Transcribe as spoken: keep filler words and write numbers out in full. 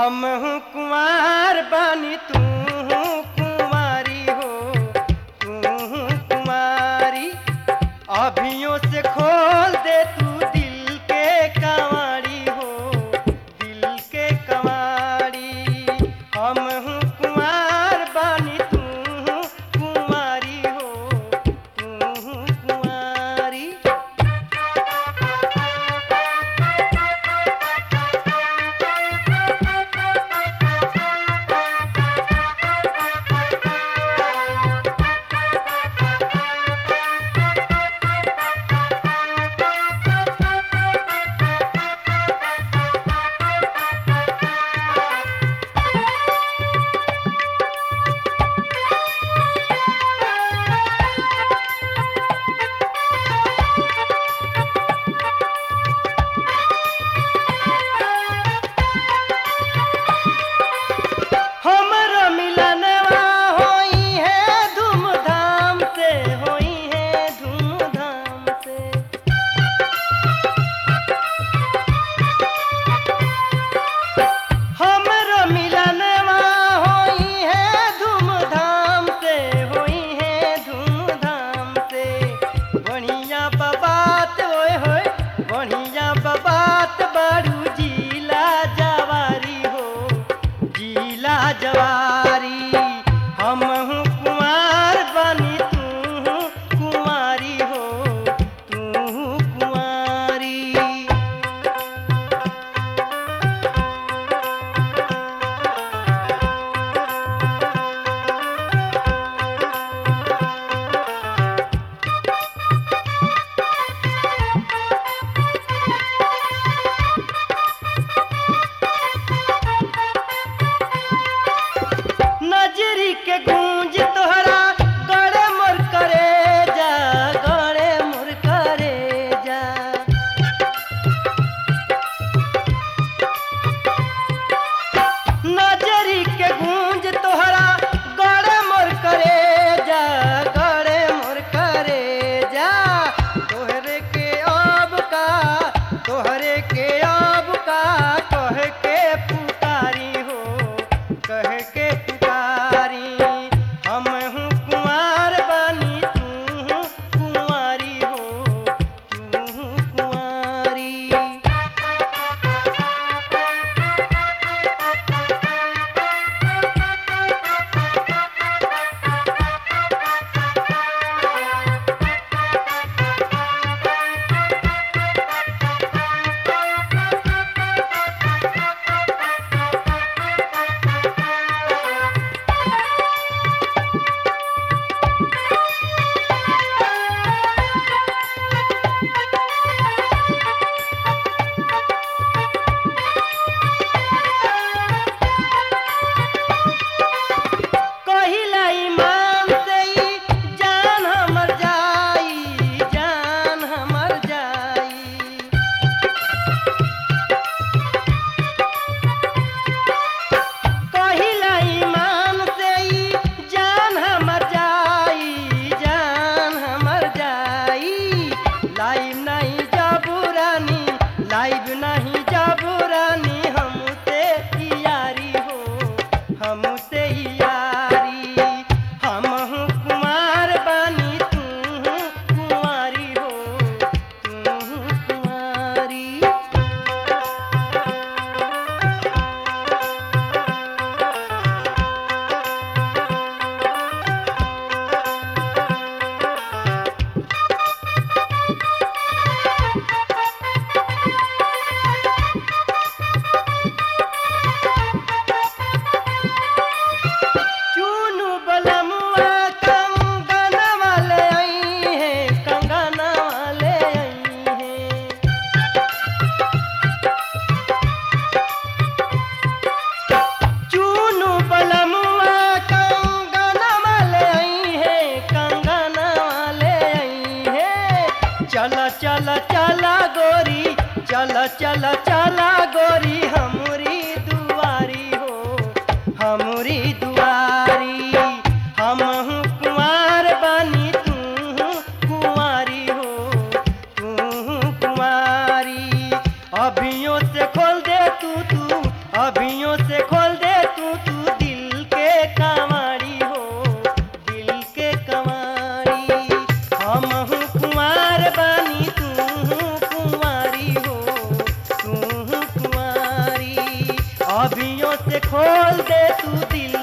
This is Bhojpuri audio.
हम हूँ कुंवार बानी तू हूँ कुंवारी हो, तू हूँ कुंवारी। अभियों से खोल दे तू दिल के कवाड़ी हो, दिल के कवाड़ी। हम हूँ कुंवार बानी तू हूँ कुंवारी हो, तू हूँ कुंवारी। हमरो मिलनवा होई है धूमधाम से, होई है धूमधाम से। हमरो मिलनवा होई है धूमधाम से, होई है धूमधाम से। बढ़िया बात ओए होए, बढ़िया बात बारू जिला जवारी हो, जिला जवारी। हम हूँ कुंवार बानी तू हूँ कुंवारी हो, तू हूँ कुंवारी। नजरी के गूंज तोहरा गड़े मोर करे जा, गड़े मोर करे जा। नजरी के गूंज तोहरा गड़े मोर करे जा, गड़े मोर करे जा। तोहरे के अब का, तोहरे के अब का कह के पुकारी हो, कह के पुकारी। हम हूँ कुंवार बानी तू हूँ कुंवारी हो, तू हूँ कुंवारी। कहिला ईमान से ही जान हमर जाई, जान हमर जाई। कहिला ईमान से ही जान हमर जाई, जान हमर जाई। लाइब नहीं जबुरानी, लाइब नहीं जबुरानी। हमसे यारी हो, हमसे यारी। हम हूँ कुंवार बानी तू हूँ कुंवारी हो, तू हूँ कुंवारी। चुनु बलमुआ कंगन वाले आई हैं, कंगन वाले आई हैं। चुनु बलमुआ कंगन वाले आई हैं, कंगन वाले आई हैं। चल चल चला गोरी, चल चल चला गोरी हमरी दुआरी हो, हमरी दुआरी। हम हूँ कुंवार बानी तू हूँ कुंवारी हो, तू हूँ कुंवारी। अभियों से खोल दे तू तू, अभियों से खोल दे तू तू दिल के कवाड़ी हो, दिल के कवाड़ी। हम हूँ कुंवार बानी तू हूँ कुंवारी हो, तू हूँ कुंवारी। अभियों से खोल दे तू दिल